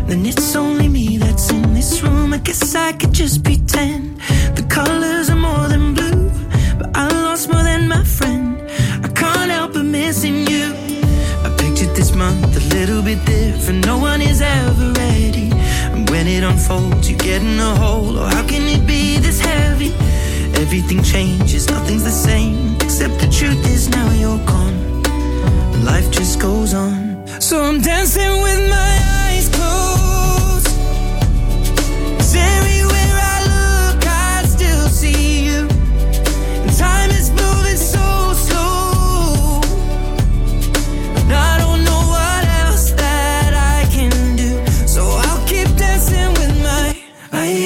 then it's only me that's in this room. I guess I could just pretend the colors are more than blue, but I lost more than my friend. I can't help but missing you. I pictured this month a little bit different. No one is ever ready, and when it unfolds you get in a hole. Oh, how can it be this heavy? Everything changes, nothing's the same, except the truth is now you're gone, and life just goes on. So I'm dancing with my eyes closed, 'cause everywhere I look I still see you, and time is moving so slow, and I don't know what else that I can do. So I'll keep dancing with my eyes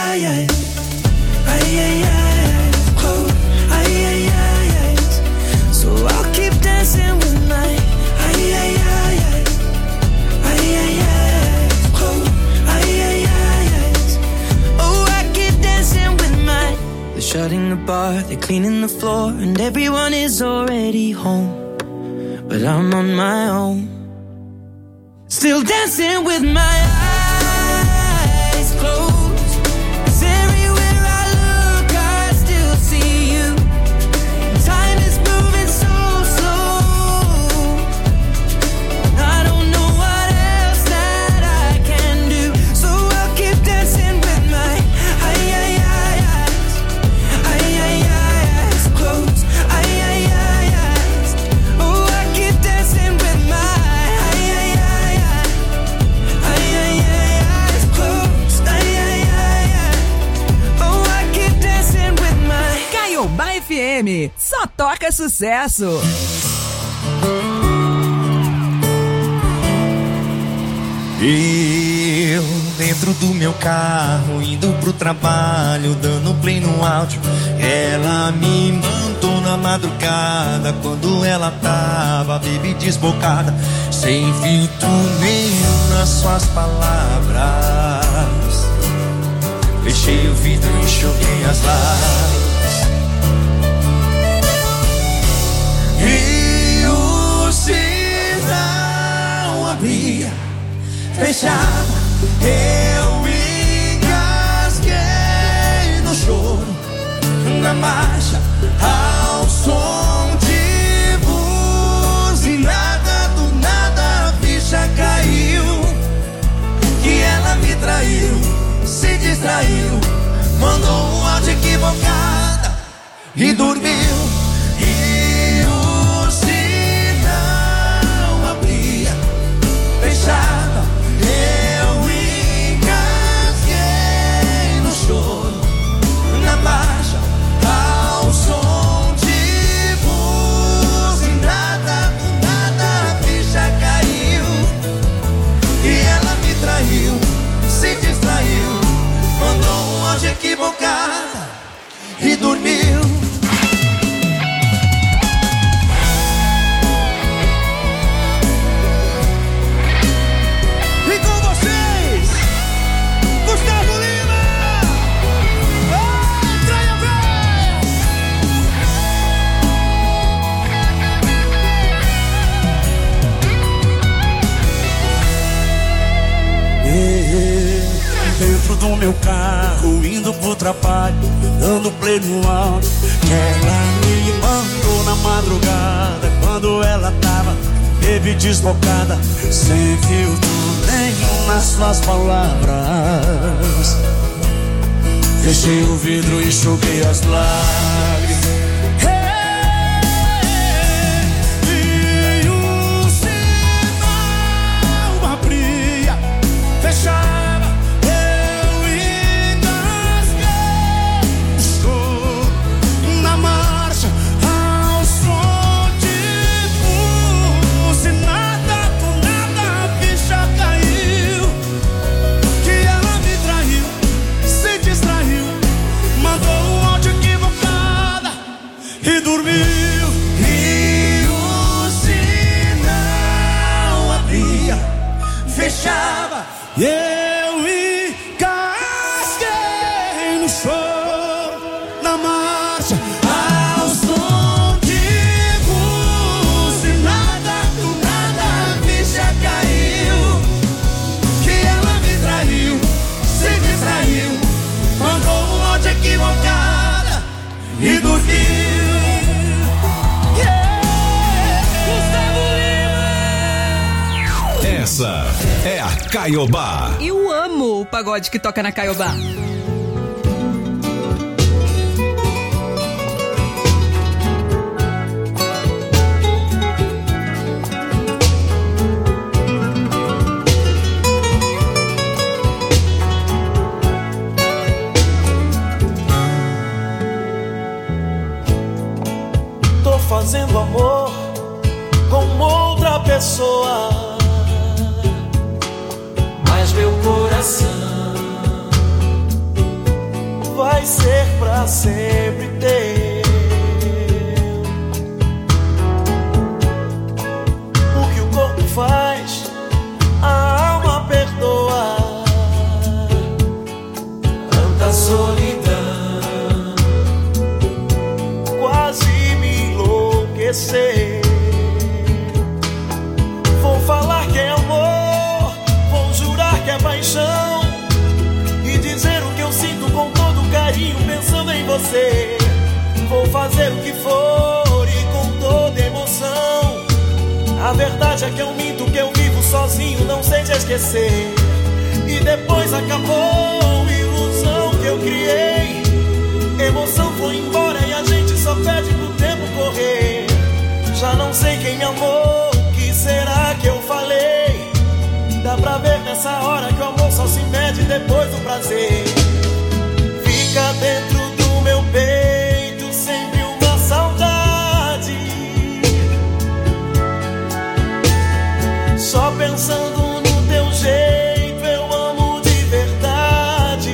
closed, eyes. So I'll keep dancing with my eyes closed, eyes. Oh, I keep dancing with my. They're shutting the bar, they're cleaning the floor, and everyone is already home, but I'm on my own, still dancing with my eyes closed. 'Cause everywhere I look I still see you. Time is moving so slow, I don't know what else that I can do. So I'll keep dancing with my eyes closed, eyes. Oh, I keep dancing with my eyes closed, oh, I keep dancing with my. Caiobá FM, só toca sucesso. Eu, dentro do meu carro, indo pro trabalho, dando play no áudio. Ela me mandou na madrugada, quando ela tava baby desbocada, sem filtro nenhum nas suas palavras. Fechei o vidro e enxuguei as lágrimas. E o sinal abria, fechava, eu engasguei no choro, na marcha, ao som de buzinada. Do nada a ficha caiu, que ela me traiu, se distraiu, mandou um áudio equivocada e dormiu. E o sinal abria, fechava, eu engasguei no choro, na marcha, ao som de buzinada. Do nada a ficha caiu, e ela me traiu, se distraiu, mandou um áudio equivocado e dormiu. Dentro do meu carro, indo pro trabalho, dando play no áudio, que ela me mandou na madrugada, quando ela tava baby desbocada, sem filtro nenhum nas suas palavras. Fechei o vidro e enxuguei as lágrimas. E o sinal abria, fechava, e dormiu. E o sinal abria, fechava, e eu engasguei no choro, na marcha, ao som de buzinada. Do nada a ficha caiu, que ela é a Caiobá. Eu amo o pagode que toca na Caiobá. Tô fazendo amor com outra pessoa, mas meu coração vai ser pra sempre teu. O que o corpo faz, a alma perdoa. Tanta solidão quase me enlouquecer. Vou falar que é amor, vou jurar que é paixão, e dizer o que eu sinto com todo carinho, pensando em você. Vou fazer o que for e com toda emoção. A verdade é que eu minto, que eu vivo sozinho, não sei te esquecer. E depois acabou a ilusão que eu criei. Emoção foi embora e a gente só pede pro tempo correr. Já não sei quem me amou, o que será que eu falei? Dá pra ver nessa hora que o amor só se mede depois do prazer. Fica dentro do meu peito sempre uma saudade, só pensando no teu jeito, eu amo de verdade.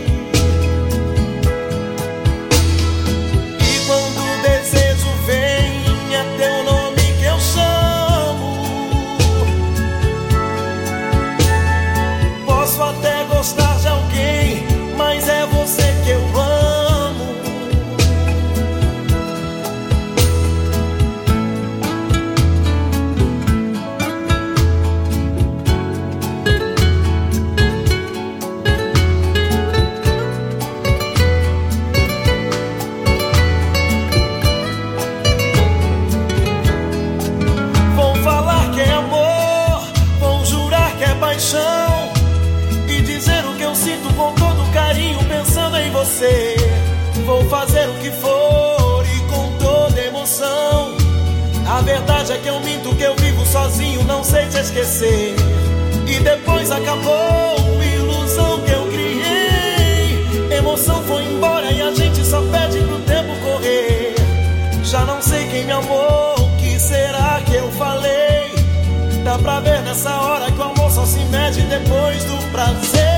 E quando o desejo vem, é teu nome que eu chamo. Posso até gostar de alguém, mas é você que eu amo. Vou falar que é amor, vou jurar que é paixão, e dizer o que eu sinto com todo carinho, pensando em você. Vou fazer o que for e com toda emoção. A verdade é que eu minto, que eu vivo sozinho, não sei te esquecer. E depois acabou a ilusão que eu criei. Emoção foi embora e a gente só pede pro tempo correr. Já não sei quem me amou, o que será que eu falei? Dá pra ver nessa hora que o amor só se mede depois do prazer.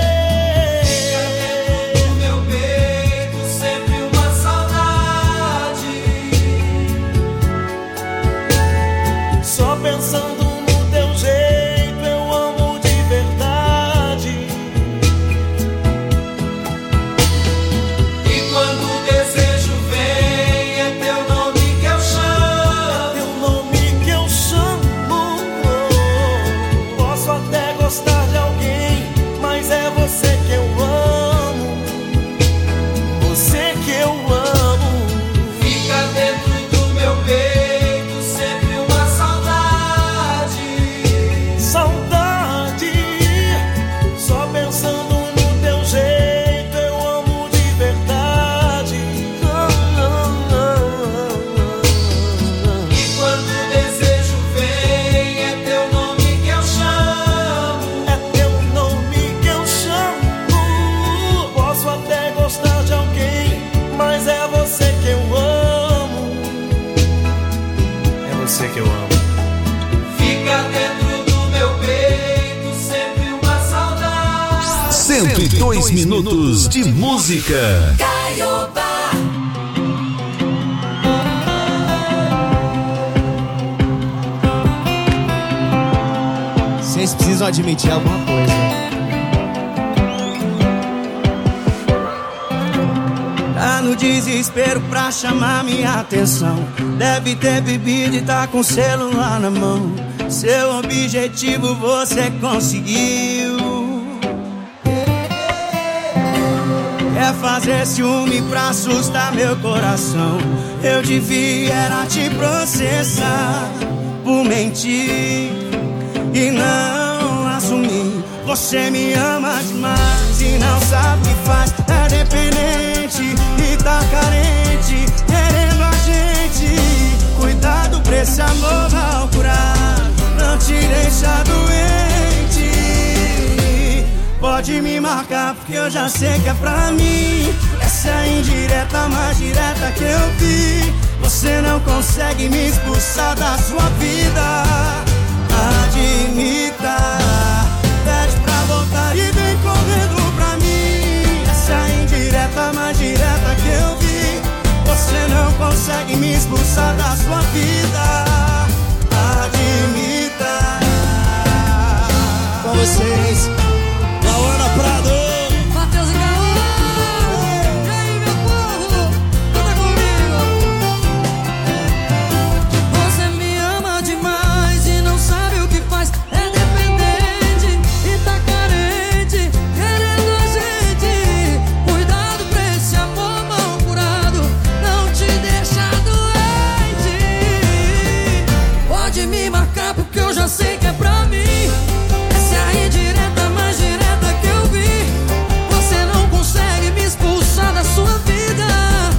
Só pensando no teu jeito, eu amo de verdade. E quando o desejo vem, é teu nome que eu chamo. É teu nome que eu chamo. Posso até gostar de alguém, mas é você que eu amo. Você que eu amo. Fica dentro do meu peito. Você que eu amo. Fica dentro do meu peito sempre uma saudade. 102 minutos de música. Caiobá. Vocês precisam admitir alguma coisa. Tá no desespero pra chamar minha atenção. Deve ter bebido e tá com o celular na mão. Seu objetivo você conseguiu. Quer fazer ciúme pra assustar meu coração. Eu devia era te processar por mentir e não assumir. Você me ama demais e não sabe o que faz. É dependente e tá carente, querendo a gente. Cuidado pra esse amor mal curado não te deixa doente. Pode me marcar porque eu já sei que é pra mim. Essa é a indireta mais direta que eu vi. Você não consegue me expulsar da sua vida. Admita, pede pra voltar e vem correndo pra mim. Essa é a indireta mais direta que eu vi. Você não consegue me expulsar da sua vida. Admita. Com vocês, Lauana Prado, Matheus e Caô. E aí, meu povo, canta comigo. Você me ama demais e não sabe o que faz. É dependente e tá carente, querendo a gente. Cuidado pra esse amor mal curado não te deixa doente. Pode me marcar porque eu já sei que é pra mim. Essa é a indireta mais direta que eu vi. Você não consegue me expulsar da sua vida.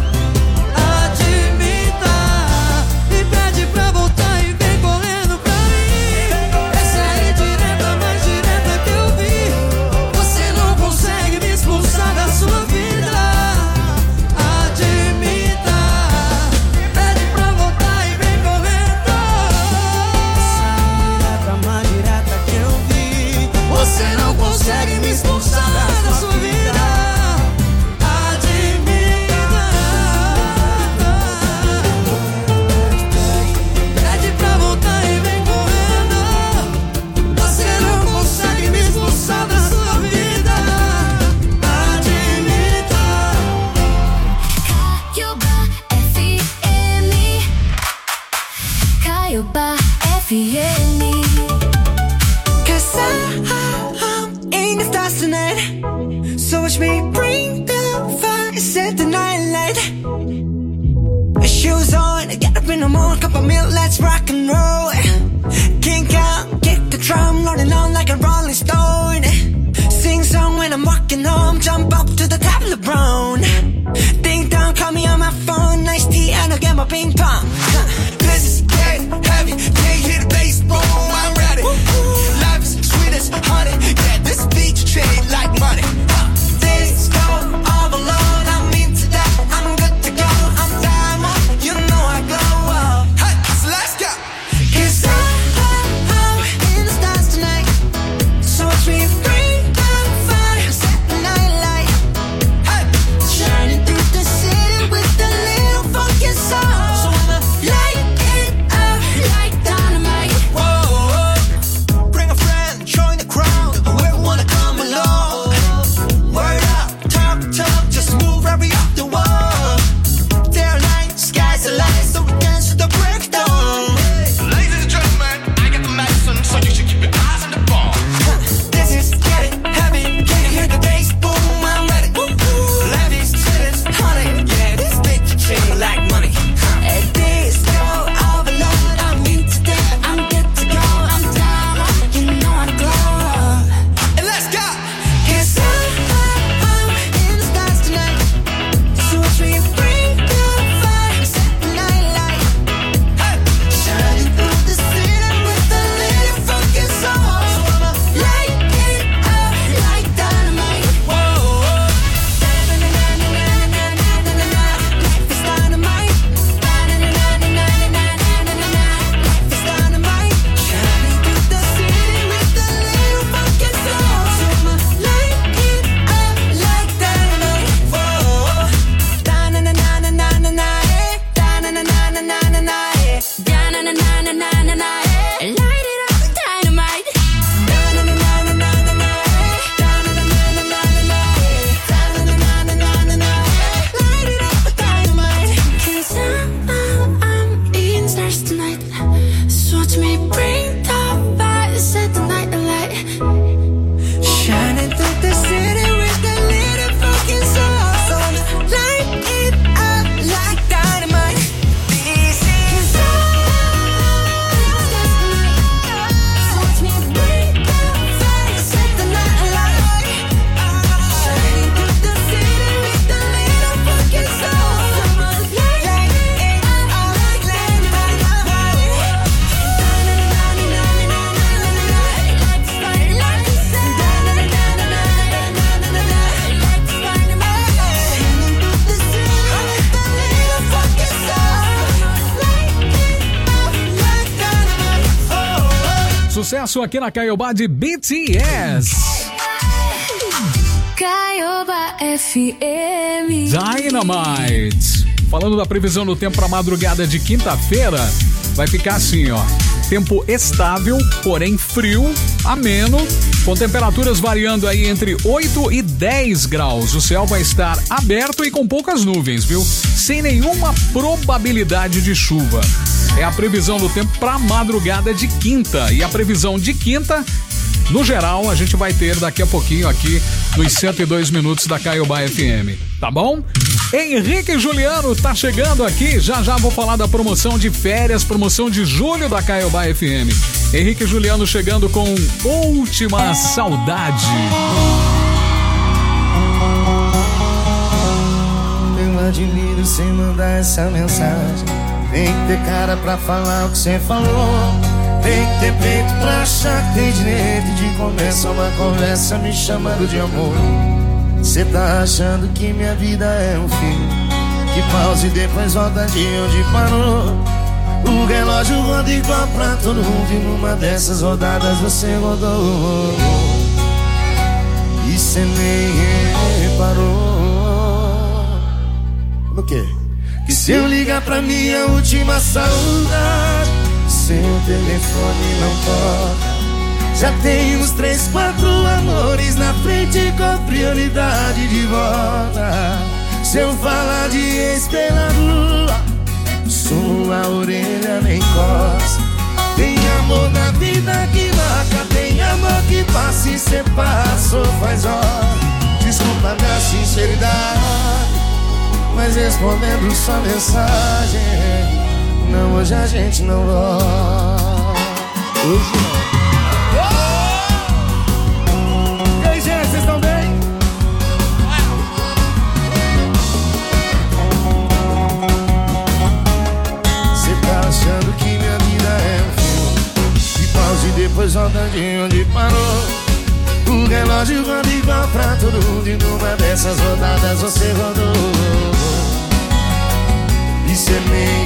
Admita e pede pra voltar e vem correndo pra mim. Essa é a indireta mais direta que eu vi. Você não consegue me expulsar da sua vida. Admita, pede pra voltar e vem correndo. essa indireta mais direta que eu vi. Você não consegue me expulsar da sua vida. Admita, pede pra voltar e vem correndo. Você não consegue me expulsar da sua vida. Admita. Caioba FM. Cause I'm in the stars tonight. So watch me bring the fire, set the night light. Shoes on, get up in the morning, cup of milk, let's rock and roll. Kink out, kick the drum, rolling on like a rolling stone. Sing song when I'm walking home, jump up to the top of the brown. Ding dong, call me on my phone, nice tea and I'll get my ping pong. This is getting heavy, can't hear the bass, boom, I'm ready. Life is sweet as honey, yeah, this beat trade like money. This go all alone, I'm into that, I'm good to go, I'm diamond, you know I glow. Hey, so let's go. Cause I'm in the stars tonight, so watch me bring the fire, set the night light. Hey, shining through the city with a little funky soul. So I'ma light it up like the sucesso aqui na Caiobá de BTS. Caiobá FM. Dynamite. Falando da previsão do tempo para madrugada de quinta-feira, vai ficar assim, ó. Tempo estável, porém frio, ameno, com temperaturas variando aí entre 8 e 10 graus. O céu vai estar aberto e com poucas nuvens, viu? Sem nenhuma probabilidade de chuva. É a previsão do tempo para madrugada de quinta. E a previsão de quinta, no geral, a gente vai ter daqui a pouquinho aqui nos 102 minutos da Caiobá FM. Tá bom? Henrique Juliano tá chegando aqui, já vou falar da promoção de férias, promoção de julho da Caiobá FM. Henrique Juliano chegando com Última Saudade. Eu admiro sem mandar essa mensagem. Tem que ter cara pra falar o que você falou. Tem que ter peito pra achar que tem direito de começar uma conversa me chamando de amor. Cê tá achando que minha vida é um filme que pausa e depois volta de onde parou. O relógio roda igual pra todo mundo e numa dessas rodadas você rodou. E cê nem reparou. No quê? Que se eu ligar pra minha última saudade, seu telefone não toca. Já tem uns 3, 4 amores na frente com prioridade de volta. Se eu falar de ex pela rua, sua orelha nem coça. Tem amor na vida que marca, tem amor que passa e cê passou faz hora. Desculpa minha sinceridade, mas respondendo sua mensagem, não, hoje a gente não volta. Hoje não. Vocês estão bem? Cê tá achando que minha vida é um filme que pausa e depois volta de onde parou. O relógio roda igual pra todo mundo e numa dessas rodadas você rodou. E cê nem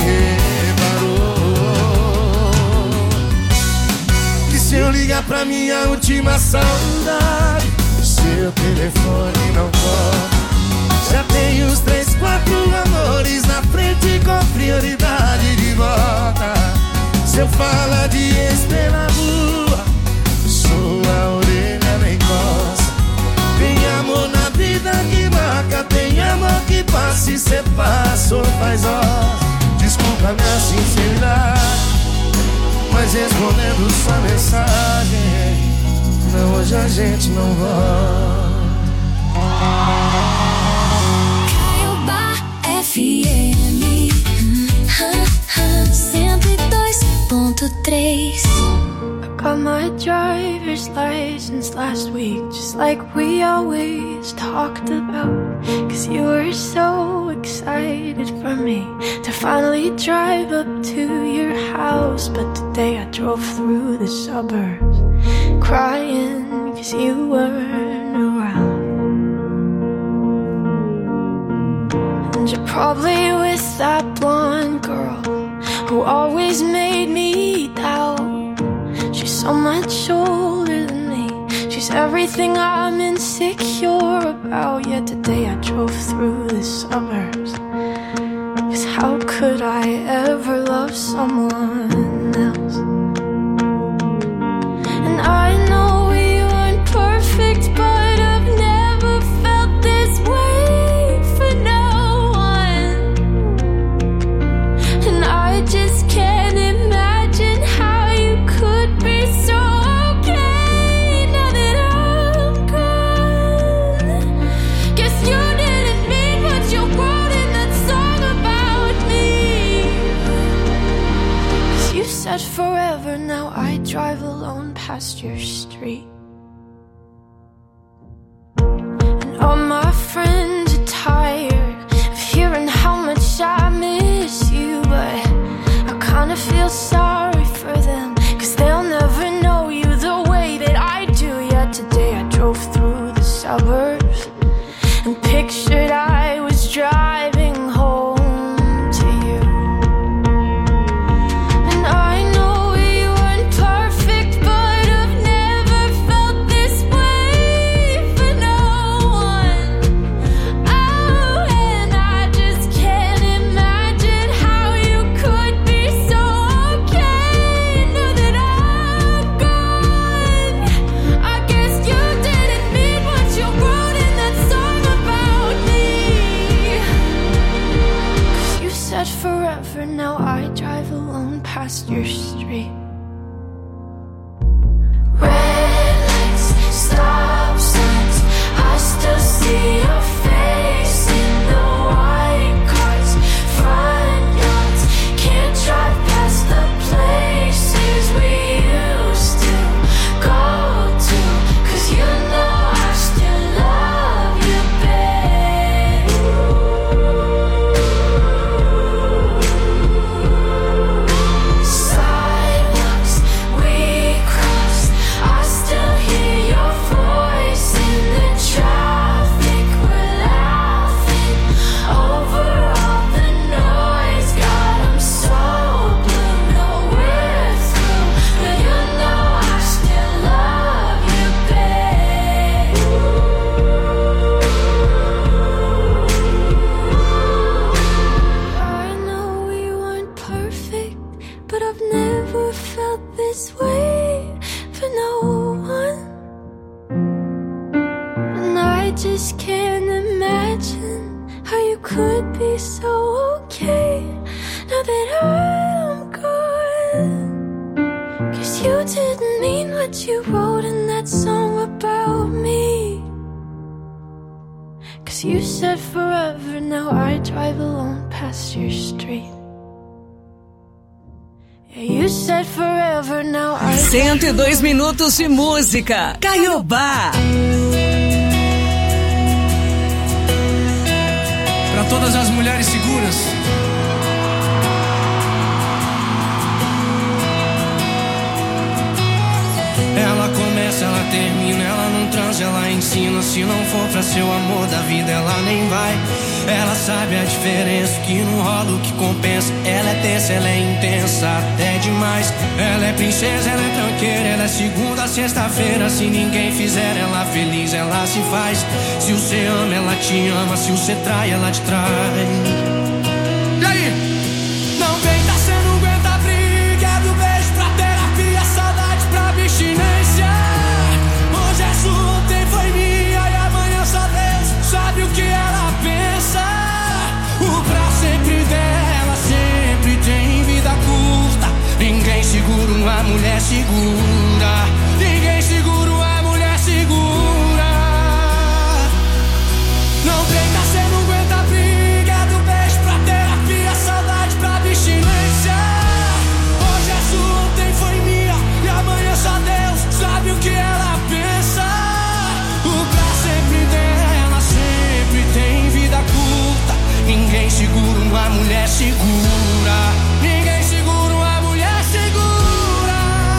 reparou que se eu ligar pra minha última saudade, seu telefone não toca. Já tem uns 3, 4 amores na frente com prioridade de volta. Se eu falar de ex pela rua, sua orelha nem coça. Tem amor na vida que marca, tem amor que passa e cê passou faz horas. Desculpa minha sinceridade, mas respondendo sua mensagem, não, hoje a gente não volta. Caiobá FM 102.3. I got my driver's license last week, just like we always talked about. Cause you were so excited for me to finally drive up to your house. But today I drove through the suburbs crying cause you weren't around. And you're probably with that blonde girl who always made me doubt. She's so much older than me, she's everything I'm insecure about. Yet today I drove through the suburbs, cause how could I ever love someone else? And I know we weren't perfect, but I've never felt this way for no one. And I just can't imagine how you could be so okay now that I'm gone. Guess you didn't mean what you wrote in that song about me. Cause you said forever, now I drive alone past your street. And all my friends are tired of hearing how much I miss you, but I kinda feel sorry for them, cause they'll never know you the way that I do. Yet today I drove through the suburbs and pictured I was driving home to you. And I know we weren't perfect, but just can't imagine how you could be so okay now that I'm gone. 'Cause you didn't mean what you wrote in that song about me. 'Cause you said forever, now I drive alone past your street. You said forever, now I... 102 minutos de música. Caiobá. Para todas as mulheres seguras. Ela começa, ela termina, ela não transa, ela ensina. Se não for pra ser o amor da vida, ela nem vai. Ela sabe a diferença, que não rola o que compensa. Ela é tensa, ela é intensa, até demais. Ela é princesa, ela é tranqueira, ela é segunda a sexta-feira. Se ninguém fizer ela feliz, ela se faz. Se você ama, ela te ama. Se você trai, ela te trai. E aí? Não tenta, cê não aguenta a briga. É do beijo pra terapia, saudade pra abstinência. Hoje é sua, ontem foi minha, e amanhã só Deus sabe o que ela pensa. O pra sempre dela sempre tem vida curta. Ninguém segura uma mulher segura. Ninguém segura uma mulher segura. Não tenta, cê não aguenta a briga. É do beijo pra terapia, saudade pra abstinência. Hoje é sua, ontem foi minha, e amanhã só Deus sabe o que ela pensa. O pra sempre dela sempre tem vida curta. Ninguém segura uma mulher segura. Ninguém segura uma mulher segura.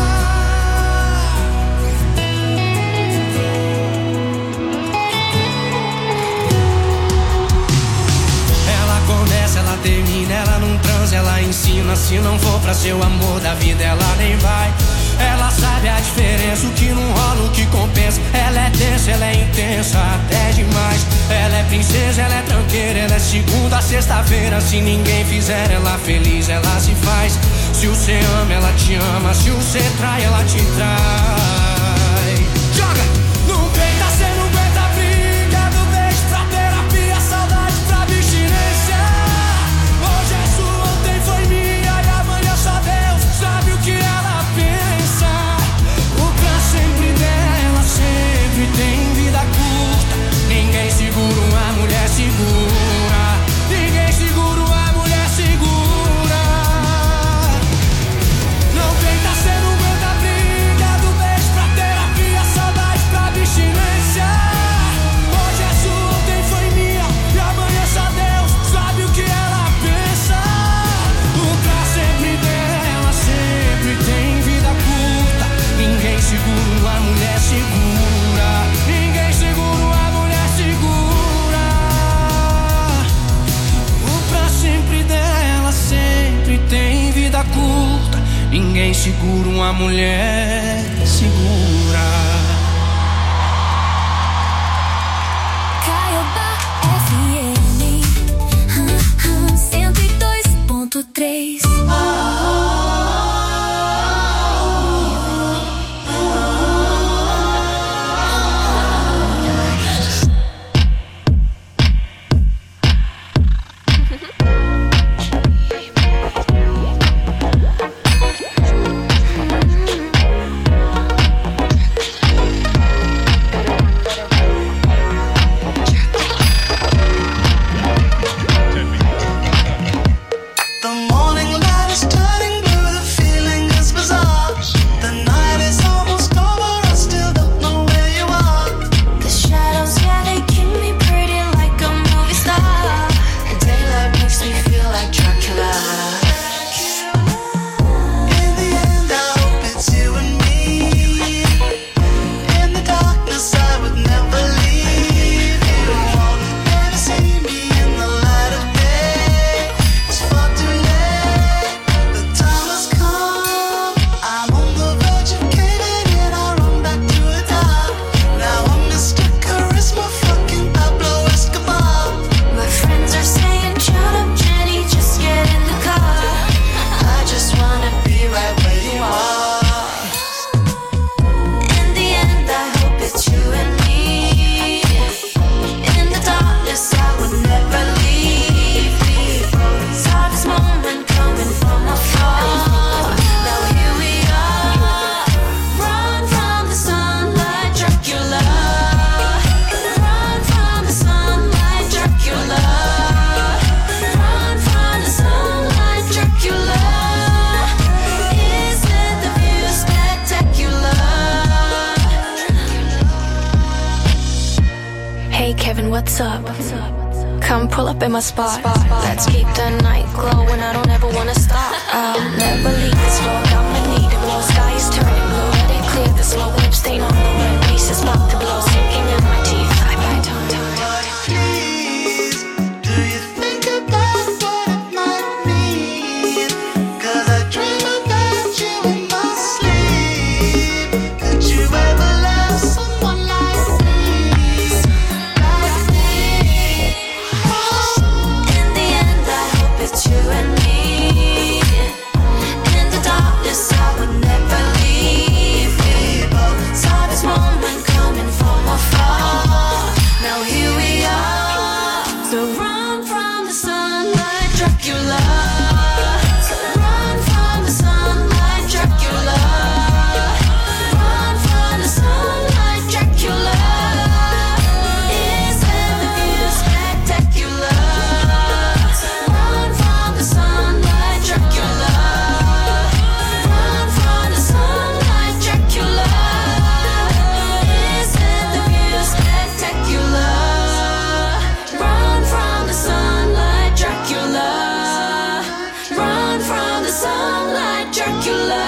Ela começa, ela termina, ela não transa, ela ensina. Se não for pra ser o amor da vida, ela nem vai. Ela sabe a diferença, o que não rola, o que compensa. Ela é tensa, ela é intensa, até demais. Ela é princesa, ela é tranqueira, ela é segunda a sexta-feira. Se ninguém fizer ela feliz, ela se faz. Se você ama, ela te ama. Se você trai, ela te trai. Joga! Não peita, cê não aguenta a briga. Do beijo pra terapia, saudade pra abstinência. Hoje é sua, ontem foi minha, e amanhã só Deus sabe o que ela pensa. O pra sempre dela sempre tem vida curta. Ninguém segura uma mulher segura. Ninguém segura uma mulher segura. Não tenta, cê não aguenta a briga. Do beijo pra terapia, saudade pra abstinência. Hoje é sua, ontem foi minha, e amanhã só Deus sabe o que ela pensa. O pra sempre dela sempre tem vida curta. Ninguém segura uma mulher segura. Ninguém segura uma mulher segura. O pra sempre dela sempre tem vida curta. Ninguém segura uma mulher segura. Caiobá FM 102.3. Hey Kevin, what's up? Come pull up in my spot. Let's keep the night glowing. I don't ever wanna stop. I'll never leave this road. I'ma need it. Blue sky is turning blue. Let it clear. The slow lip stain on the red piece is about to blow. Sinking in my teeth. I bite on time. Please, do you think about what it might mean? 'Cause I dream about you in my sleep. Could you ever love someone like me? Like me? In the end, I hope it's you and me. In the darkness, I would never leave. We both saw this moment coming from afar. Now here we are. So run from the sunlight, Dracula. So run from the sunlight, Dracula. Run from the sunlight, Dracula. Isn't the view spectacular? Run from the sunlight, Dracula. Run from the sunlight, Dracula. Isn't the view spectacular? Run from the sunlight, Dracula. Run from the sunlight, Dracula.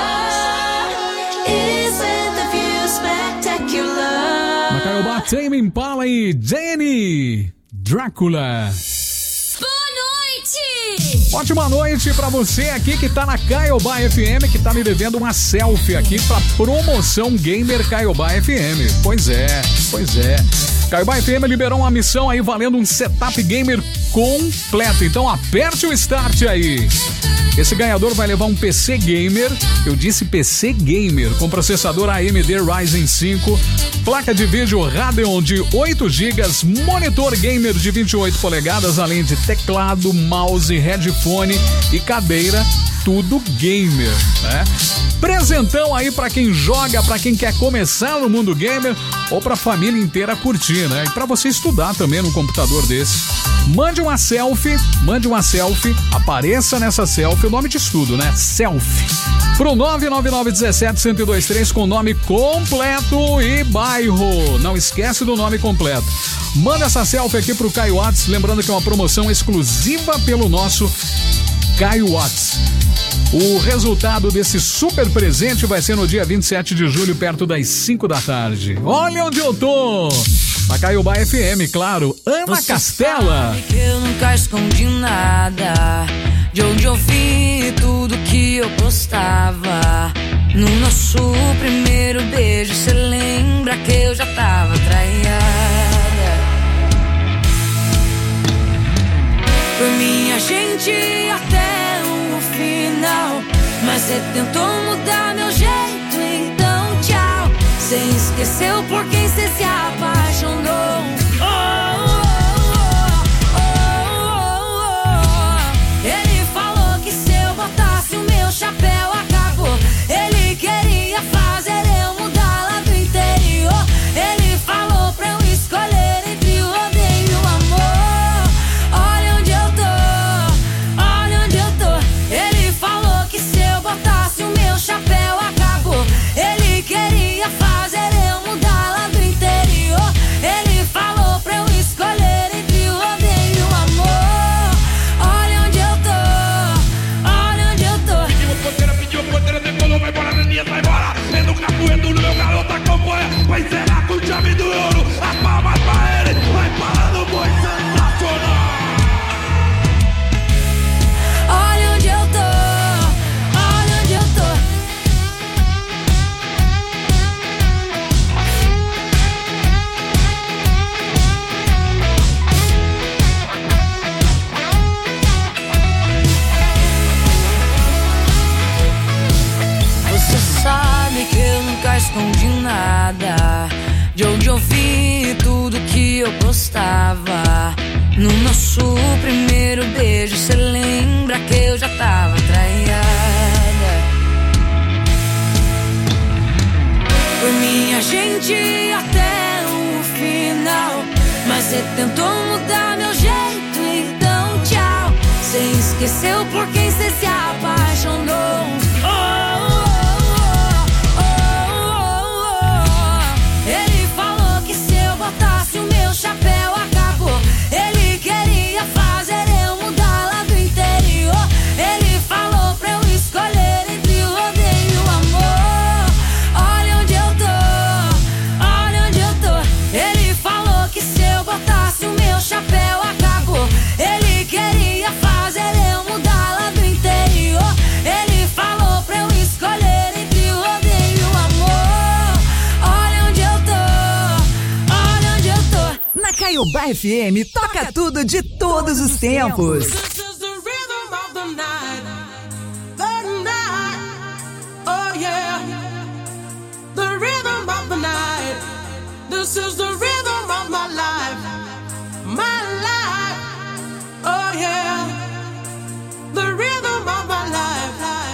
Isn't the view spectacular? Na Caiobá, Tame Impala e Jenny Drácula. Boa noite! Ótima noite pra você aqui que tá na Caiobá FM, que tá me devendo uma selfie aqui pra promoção Gamer Caiobá FM. Pois é. Caiobá FM liberou uma missão aí valendo um setup gamer completo. Então aperte o start aí. Esse ganhador vai levar um PC Gamer, eu disse PC Gamer, com processador AMD Ryzen 5, placa de vídeo Radeon de 8 GB, monitor gamer de 28 polegadas, além de teclado, mouse, headphone e cadeira, tudo gamer, né? Presentão aí pra quem joga, pra quem quer começar no mundo gamer ou pra família inteira curtir, né? E pra você estudar também num computador desse. Mande uma selfie, apareça nessa selfie, o nome de estudo, né? Selfie. Pro 99917-1023 com nome completo e bairro. Não esquece do nome completo. Manda essa selfie aqui pro Caio Watts, lembrando que é uma promoção exclusiva pelo nosso Caio Watts. O resultado desse super presente vai ser no dia 27 de julho, perto das 5 da tarde. Olha onde eu tô! Na Caiobá FM, claro. Ana Você Castela. sabe que eu nunca escondi nada. De onde eu vi tudo que eu postava. No nosso primeiro beijo, cê lembra que eu já tava traiada. Por minha gente até o final. Mas cê tentou mudar meu jeito, então tchau. Cê esqueceu por quem cê se apaixonou. Ele falou que se eu botasse o meu chapéu acabou. Ele queria fazer eu mudar lá do interior. Ele falou pra eu escolher entre o odeio e o amor. Olha onde eu tô. Ele falou que se eu botasse o meu chapéu acabou. Ele queria fazer eu mudar lá do interior. Ele falou pra eu escolher entre o odeio e o amor. Olha onde eu tô. Pediu porteira, decolou, vai embora, Neninha, sai embora. Vendo o capoeiro no meu garoto acompanha. Vai encerrar com o chave do ouro. As palmas pra ele, vai parando o boi sensacional. Olha onde eu tô. Você sabe que eu nunca escondi nada. De onde eu vi tudo que eu postava. No nosso primeiro beijo, cê lembra que eu já tava traiada. Por minha gente até o final. Mas cê tentou mudar meu jeito, então tchau. Cê esqueceu por quem cê se apaixonou. Ele falou que se eu botasse o meu chapéu Caiobá FM toca tudo de todos os tempos. This is the rhythm of my life, oh yeah, the rhythm of my life.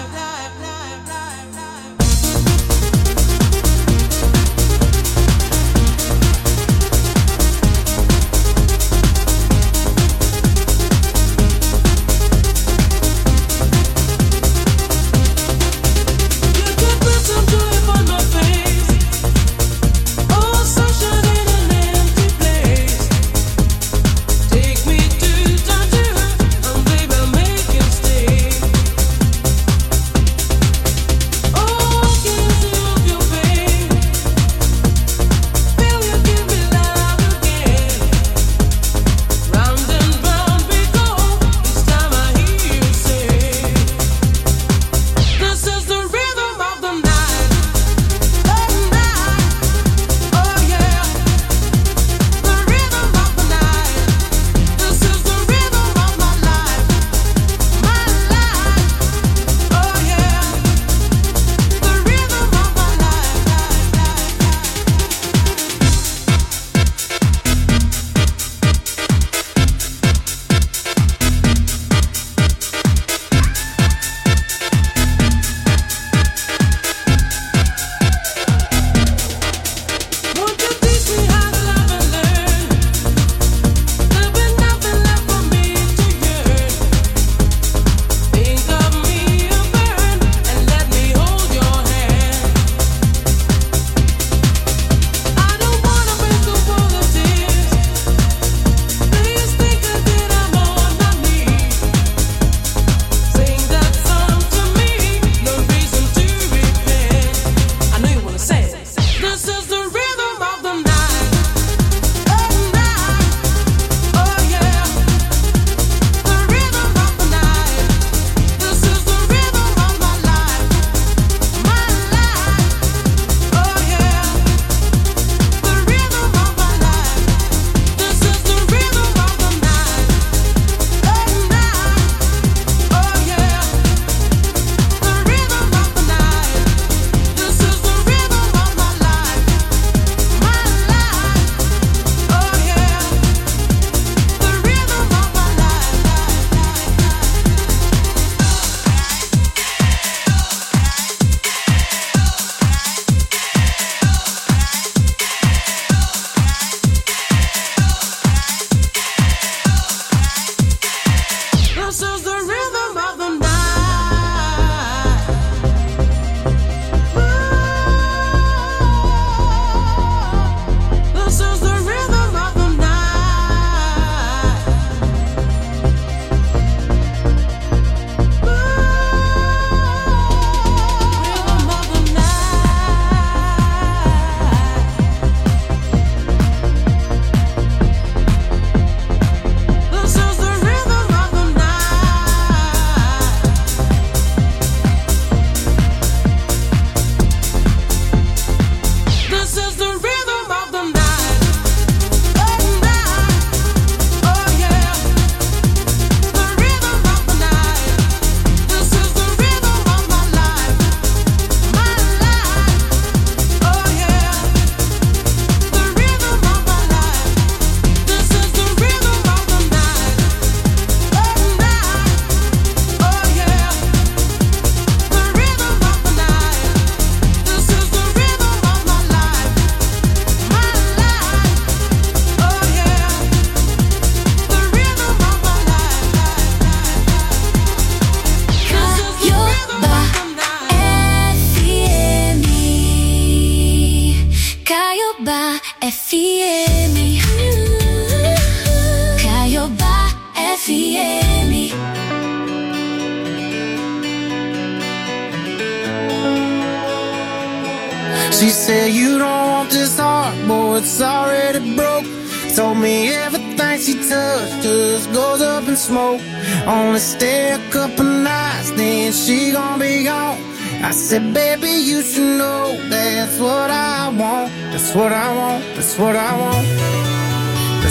She said you don't want this heart, boy, it's already broke. Told me everything she touched just goes up in smoke. Only stay a couple nights, then she gon' be gone. I said, baby, you should know that's what I want. That's what I want, that's what I want. That's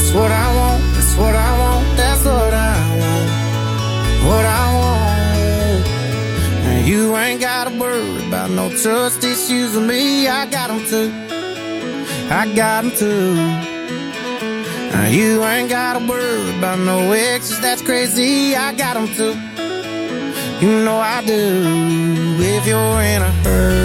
That's what I want, that's what I want, that's what I want. What I want. And you ain't gotta worry about no trust issues with me. I got them too, I got them too. And you ain't gotta worry about no exes, that's crazy. I got them too, you know I do. If you're in a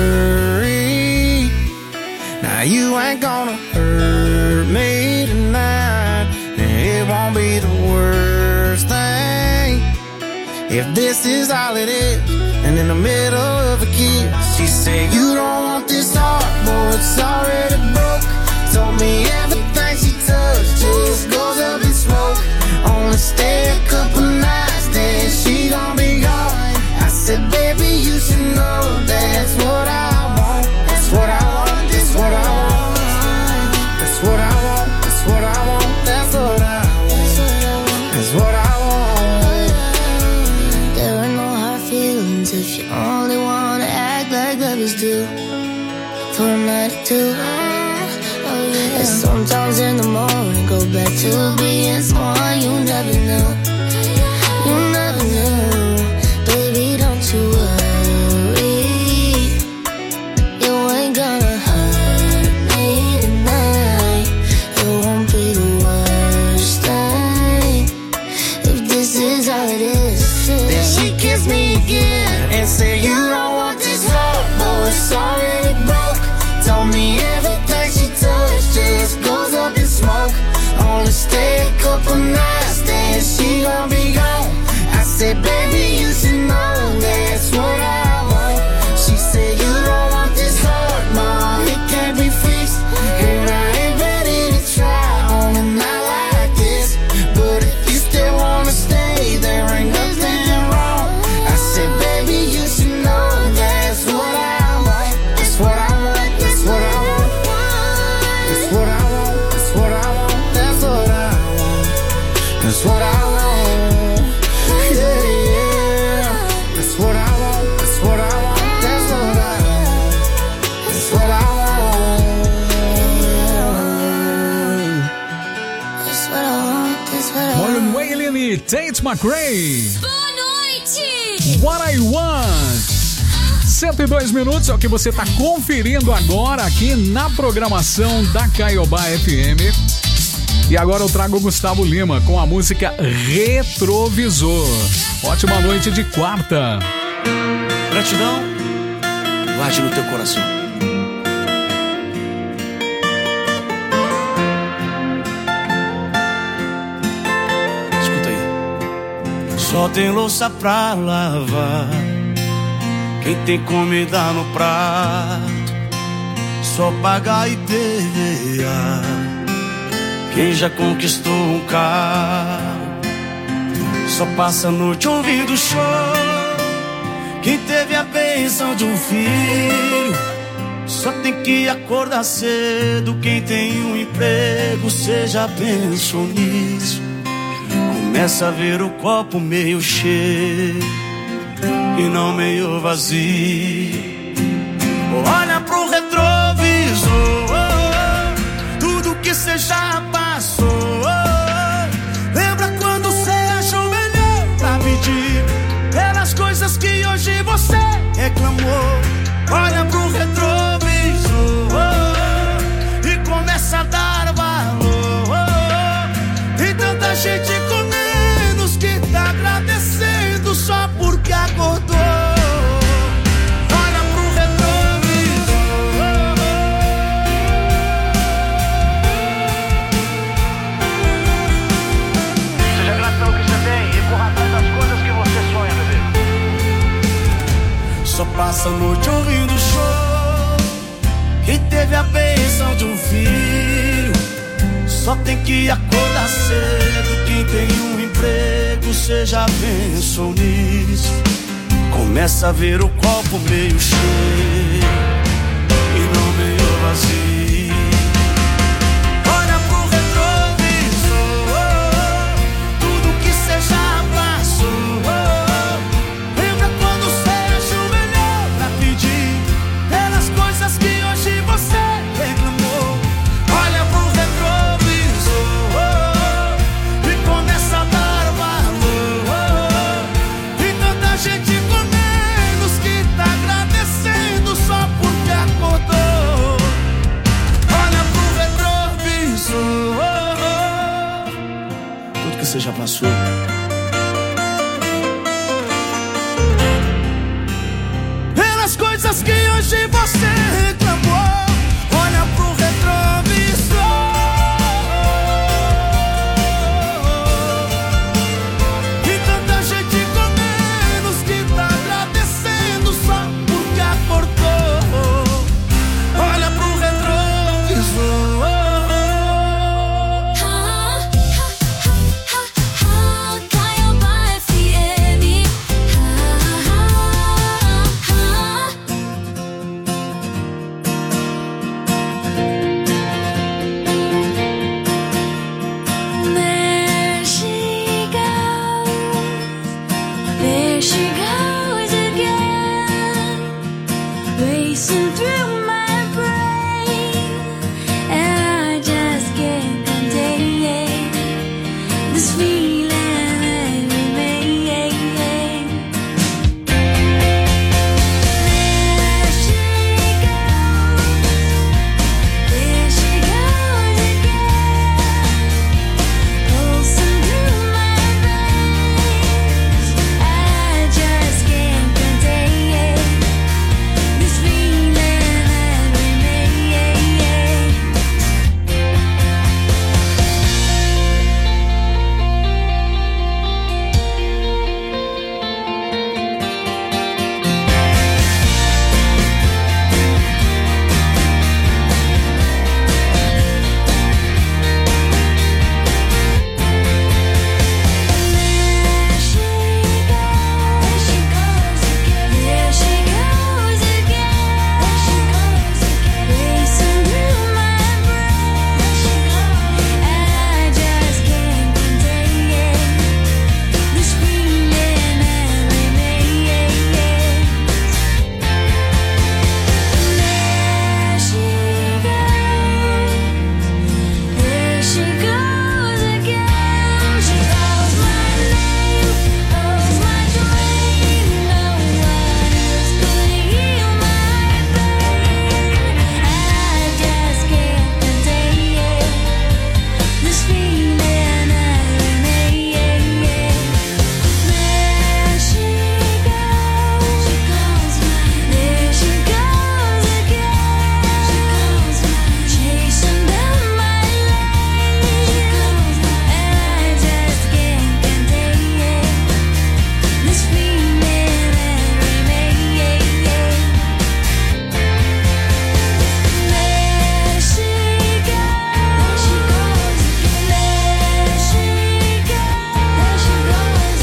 hurry, now you ain't gonna hurt me tonight. It won't be the worst thing if this is all it is. And in the middle of a kiss, she said, you don't want this heart, boy, it's already broke. Told me everything she touched just goes up in smoke. Only stay a couple nights, then she gon' be gone. I said, baby, you should know that's what I want. That's what I want, that's what I want. That's what I want, that's what I want. That's what I want, that's what I want. There are no hard feelings if you only wanna act like lovers do. For a night or two, oh yeah. And sometimes in the morning go back to being someone you never knew. You never knew. Baby, don't you worry, you ain't gonna hurt me tonight. It won't be the worst thing if this is all it is. Then she kissed me again and said, you don't want this heart, boy, it's already broke. Told me everything she touched just goes up in smoke. Only stay a couple nights, then she gon' be gone. I said, baby, you should know that's what I want. She said, you don't want this heart, no, it can't be fixed. And I ain't ready to try on a night like this. But if you still wanna stay, there ain't nothing wrong. I said, baby, you should know that's what I want. That's what I want, that's what I want. That's what I want, that's what I want. That's what I want, that's what I want. Yeah, yeah. That's what I want, that's what I want. That's what I want, that's what I want. That's what I want, that's what I want. Marlon Wayne e Tate McRae. Boa noite! What I Want. 102 minutos é o que você está conferindo agora aqui na programação da Caiobá FM. E agora eu trago o Gustavo Lima com a música Retrovisor. Ótima noite de quarta. Gratidão, guarde no teu coração. Escuta aí. Só tem louça pra lavar, quem tem comida no prato, só pagar e PVA. Quem já conquistou um carro, só passa a noite ouvindo show. Quem teve a bênção de um filho, só tem que acordar cedo. Quem tem um emprego, cê já pensou nisso? Começa a ver o copo meio cheio e não meio vazio. Olha pro retrovisor, tudo que cê já passou. Lembra quando cê achou melhor pra pedir pelas coisas que hoje você reclamou. Olha pro retrovisor e começa a dar valor. Tem tanta gente com menos que tá agradecendo só porque acordou. Olha pro retrovisor. Seja grato pelo que você tem e corra atrás das coisas que você sonha, bebê. Só passa a noite ouvindo show. Quem teve a bênção de um filho, só tem que acordar cedo. Quem tem um emprego, cê já pensou nisso? Começa a ver o copo meio cheio e não meio vazio. Olha pro retrovisor, tudo que cê já passou. Lembra quando cê achou melhor pra pedir pelas coisas que hoje você reclamou. Olha pro retrovisor que você já passou. Pelas coisas que hoje você reclamou, olha pro retrovisor. E tanta gente com menos que tá agradecendo só porque acordou. Olha pro retrovisor. Caiobá FM. There she goes again, racing through my brain, and I just can't contain this feeling that remains. There she goes again, pulsing through my veins. I just can't contain this feeling that remains. There she goes again, racing through my brain, I just can't contain this feeling that remains. There she goes again. She calls my name, calls my dream. No one else could heal my pain. I just can't contain this feeling that remains. There she goes, there she goes again, chasing down my lane, and I just can't contain this feeling that remains. There she goes, there she goes,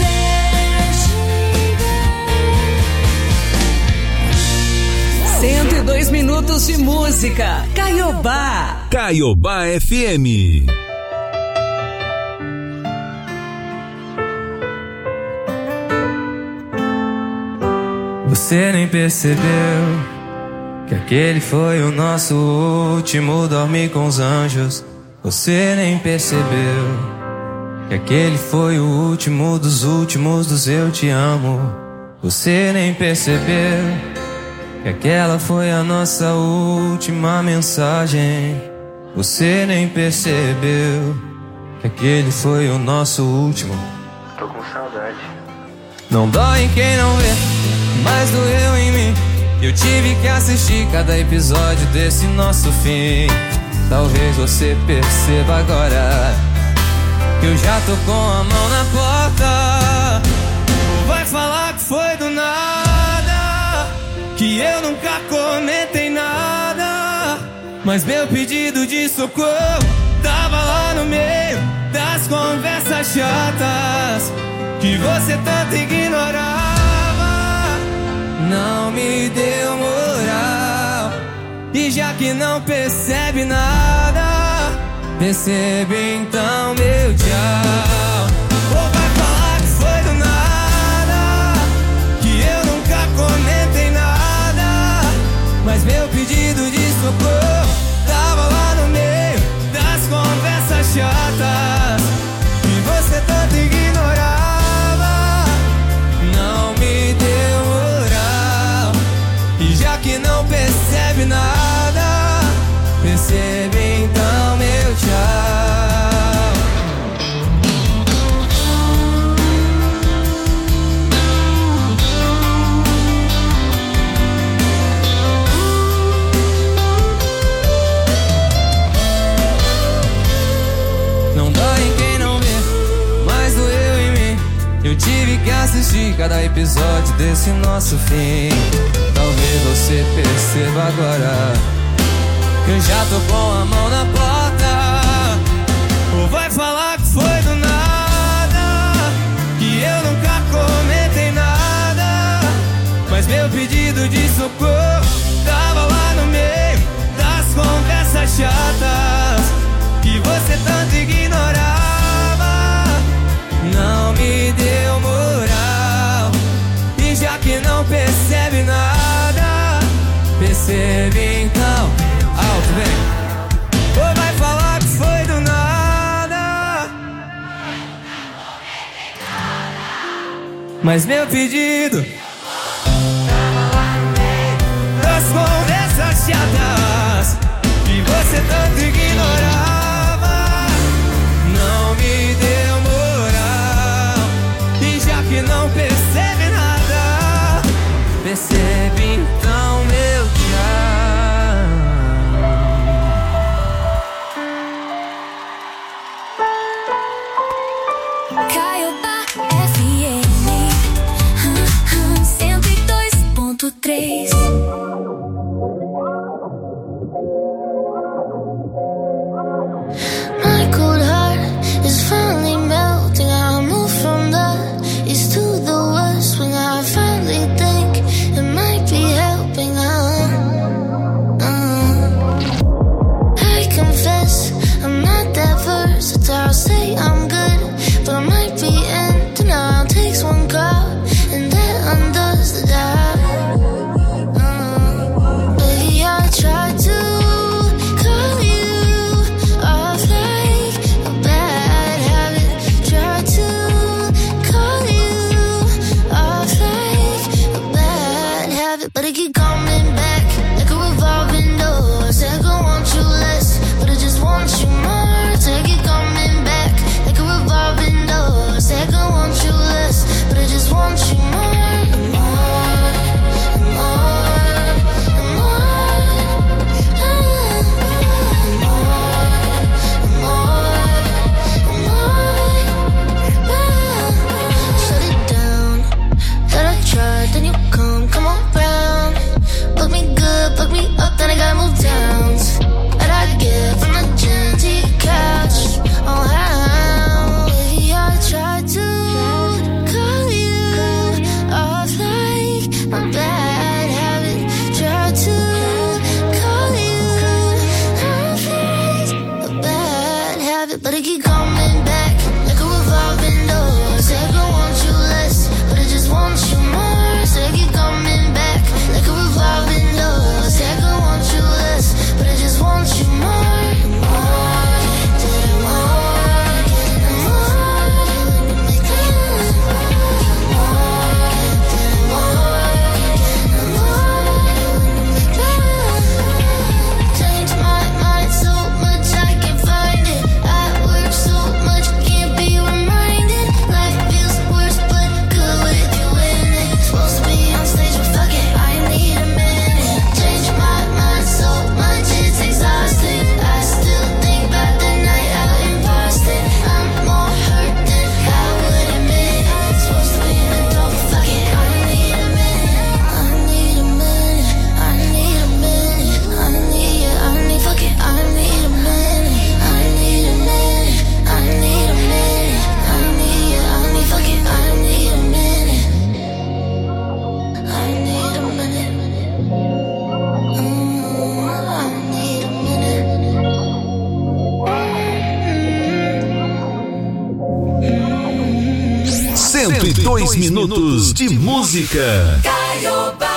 there she goes. 102 minutos de música. Caiobá. Caiobá FM. Você nem percebeu que aquele foi o nosso último dormir com os anjos. Você nem percebeu que aquele foi o último dos eu te amo. Você nem percebeu que aquela foi a nossa última mensagem. Você nem percebeu que aquele foi o nosso último. Tô com saudade. Não dói em quem não vê, mas doeu em mim. Eu tive que assistir cada episódio desse nosso fim. Talvez você perceba agora que eu já tô com a mão na porta. Vai falar que foi do nada, que eu nunca comentei nada, mas meu pedido de socorro tava lá no meio das conversas chatas que você tanto ignorava. Não me deu moral, e já que não percebe nada, percebe então meu tchau. Ou vai falar que foi do nada, que eu nunca comentei nada, mas meu pedido de socorro tava lá no meio das conversas chatas que você tanto ignorava. Não me deu moral, e já que não percebe nada, percebe então meu tchau. tive que assistir cada episódio desse nosso fim. Talvez você perceba agora que eu já tô com a mão na porta. Ou vai falar que foi do nada, que eu nunca comentei nada, mas meu pedido de socorro tava lá no meio das conversas chatas que você tanto ignorava. Não me deu moral, e já que não percebe nada, percebe então. Alto, vem. Ou vai falar que foi do nada, mas meu pedido das conversas chatas que você tanto ignorava. Não me deu moral, e já que não percebe nada, percebe então meu tchau. Caiobá FM 102.3. My cold heart is finally melting. I move from the east to the west when I finally think it might be helping. I confess I'm not that versatile. Say I'm good, but I might be in denial. Takes one call and that undoes the job. Baby, I tried to call you off like a bad habit. Tried to call you off like a bad habit, but I keep coming back like a revolving door. Said I want you less, but I just want you more. Said I keep coming back like a revolving door. Said I want you less, but I just want you more. And more, and more, and more. And more. Shut it down. Thought I tried, then you come on round. Look me good, look me up, then I gotta move down. But I get from the gym to your couch. Oh, how? Baby, I tried to call you off like a bad habit. Tried to call you off like a bad habit, but I keep coming back like a revolving door. Said I want you less, but I just want you more. Said I keep coming back like a revolving door. Said I want you less, but I just want you more. And more, did I more, and more, did I more. Change my mind so much I can't find it. I work so much, can't be reminded. Life feels worse, but good with you in it. Supposed to be on stage, but fuck it, I need a minute. Change my mind so much, it's exhausting. I still think about the night out in Boston. I'm more hurt than I would admit. Supposed to be an adult, but fuck it, I need a minute. I need a minute. I need a minute. I need, fuck it, I need a minute. I need a minute. I need a minute. I need, fuck it, I need a minute. I need a minute. I need a minute. 102 minutos de música. Caiobá.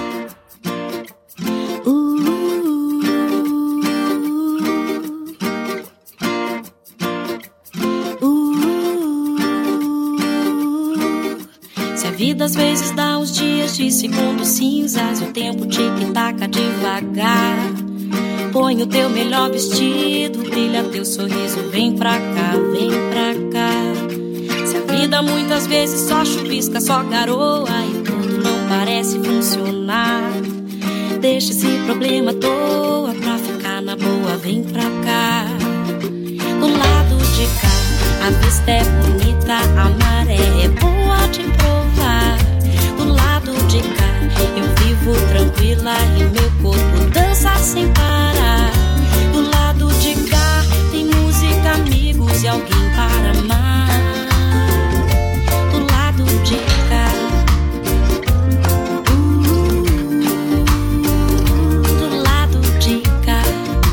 Se a vida às vezes dá uns dias de segundos cinzas e o tempo tic-taca devagar, põe o teu melhor vestido, brilha teu sorriso, vem pra cá, vem pra cá. Se a vida muitas vezes só chuvisca, só garoa e tudo não parece funcionar, deixa esse problema à toa pra ficar na boa, vem pra cá. Do lado de cá, a vista é bonita, a maré é boa, te provar. Do lado de cá eu vivo tranquila e meu corpo dança sem parar. Do lado de cá tem música, amigos e alguém para amar. Do lado de cá, do lado de cá,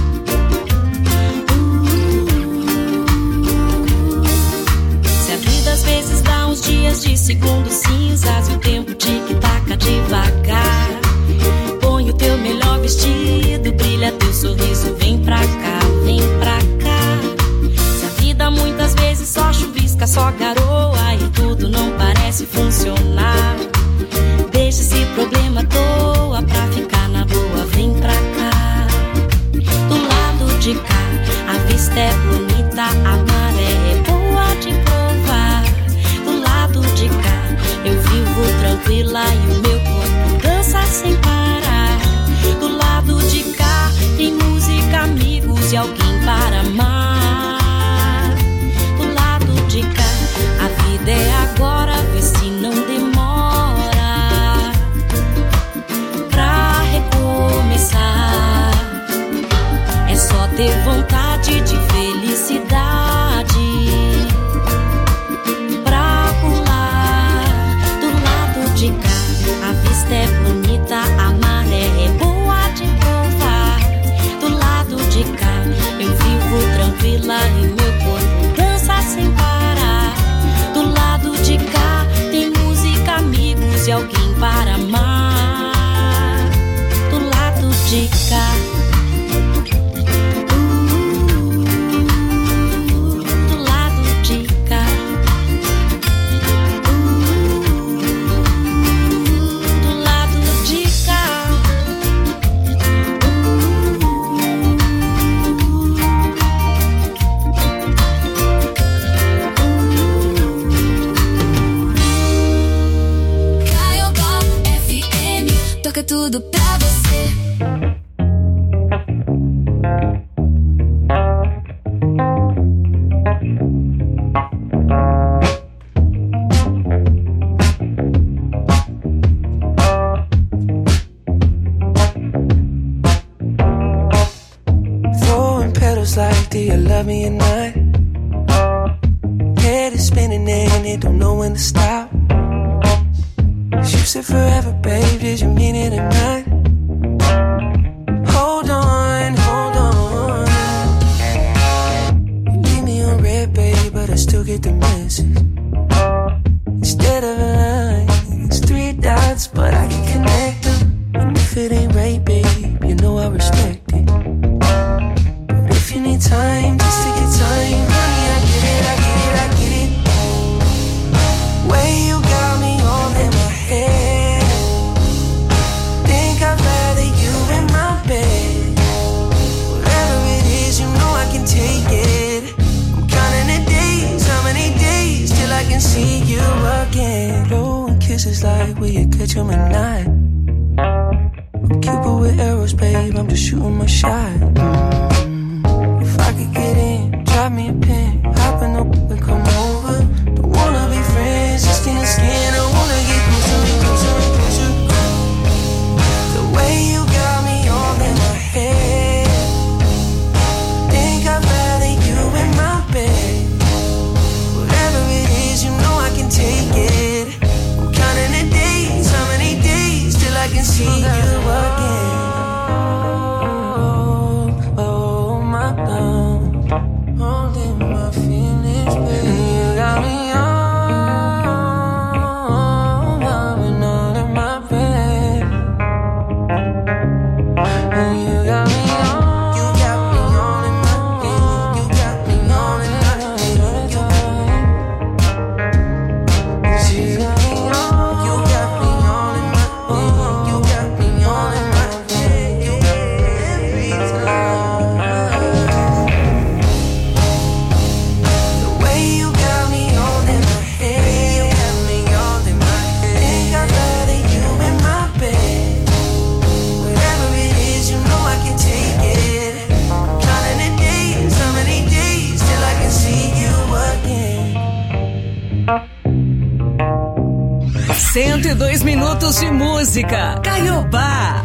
se a vida às vezes dá uns dias de segundos cinzas e o tempo tic-taca devagar, põe o teu melhor vestido, brilha teu sorriso, vem pra cá, vem pra cá. Se a vida muitas vezes só chuvisca, só garoa e tudo não parece funcionar, deixa esse problema à toa pra ficar na boa, vem pra cá. Do lado de cá a vista é bonita, a maré é boa de provar. Do lado de cá eu vivo tranquila e o meu corpo dança sem parar. Do lado de cá tem música, amigos e alguém para amar. Do lado de cá a vida é agora, vê se não demora pra recomeçar. É só ter vontade de felicidade pra pular. Do lado de cá a vista é bonita, a maré é boa de provar. Do lado de cá eu vivo tranquila e meu corpo dança sem parar. Do lado de cá tem música, amigos e alguém para amar. Do lado de cá, do lado de cá, do lado de cá. Caiobá FM, toca tudo pra você. Throwing petals like, do you love me or not? Head is spinning and it don't know when to stop. You said forever, babe, did you mean it or not? Hold on, hold on. You leave me on red, babe, but I still get the message. Instead of a line, it's 3 dots, but I can connect them. And if it ain't right, babe, you know I respect it. But if you need time, just take your time, honey, I get it, I get it, I get it. Way you got me all in my head. Think I'd rather you in my bed. Whatever it is, you know I can take it. I'm counting the days, how many days till I can see you again. Blowing kisses like, will you catch 'em or not? I'm Cupid with arrows, babe, I'm just shooting my shot. If I could get in, drop me a pin, hop in the and come over. Don't wanna be friends, just skin to skin, I wanna get closer and closer and closer. The way you got me all in my head. Think I'd rather you in my bed. Whatever it is, you know I can take it. I'm counting the days, how many days till I can see you again. Oh, oh, 102 minutos de música. Caiobá.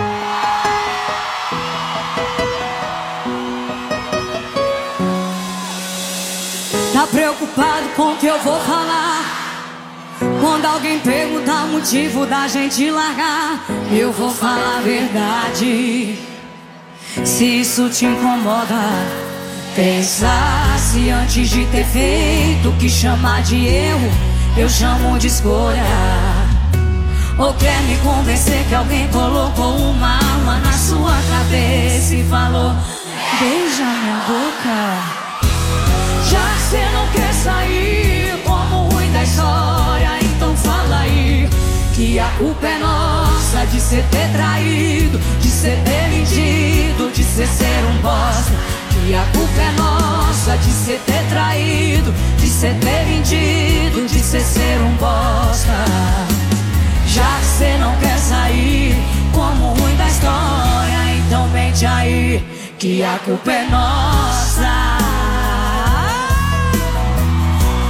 Tá preocupado com o que eu vou falar? Quando alguém perguntar o motivo da gente largar, eu vou falar a verdade. Se isso te incomoda, pensa se antes de ter feito o que chamar de erro, eu chamo de escolha. Ou quer me convencer que alguém colocou uma arma na sua cabeça e falou: beija minha boca. Já que cê não quer sair como ruim da história, então fala aí que a culpa é nossa de cê ter traído, de cê ter mentido, de cê ser um bosta. Que a culpa é nossa de cê ter traído, de cê ter mentido, de cê ser um bosta. Já que cê não quer sair como ruim da história, então mente aí que a culpa é nossa.